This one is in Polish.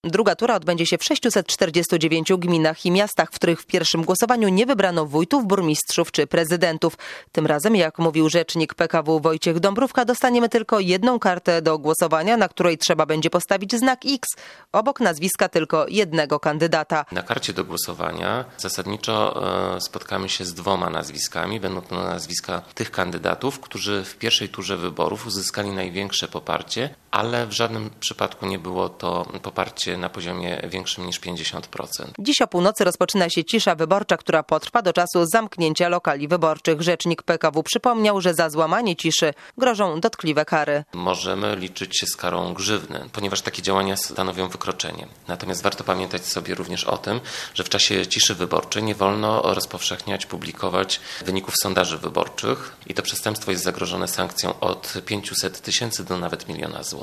Druga tura odbędzie się w 649 gminach i miastach, w których w pierwszym głosowaniu nie wybrano wójtów, burmistrzów czy prezydentów. Tym razem, jak mówił rzecznik PKW Wojciech Dąbrówka, dostaniemy tylko jedną kartę do głosowania, na której trzeba będzie postawić znak X, obok nazwiska tylko jednego kandydata. Na karcie do głosowania zasadniczo spotkamy się z dwoma nazwiskami. Będą to nazwiska tych kandydatów, którzy w pierwszej turze wyborów uzyskali największe poparcie, ale w żadnym przypadku nie było to poparcie na poziomie większym niż 50%. Dziś o północy rozpoczyna się cisza wyborcza, która potrwa do czasu zamknięcia lokali wyborczych. Rzecznik PKW przypomniał, że za złamanie ciszy grożą dotkliwe kary. Możemy liczyć się z karą grzywny, ponieważ takie działania stanowią wykroczenie. Natomiast warto pamiętać sobie również o tym, że w czasie ciszy wyborczej nie wolno rozpowszechniać, publikować wyników sondaży wyborczych i to przestępstwo jest zagrożone sankcją od 500 000 do nawet 1 000 000 złotych.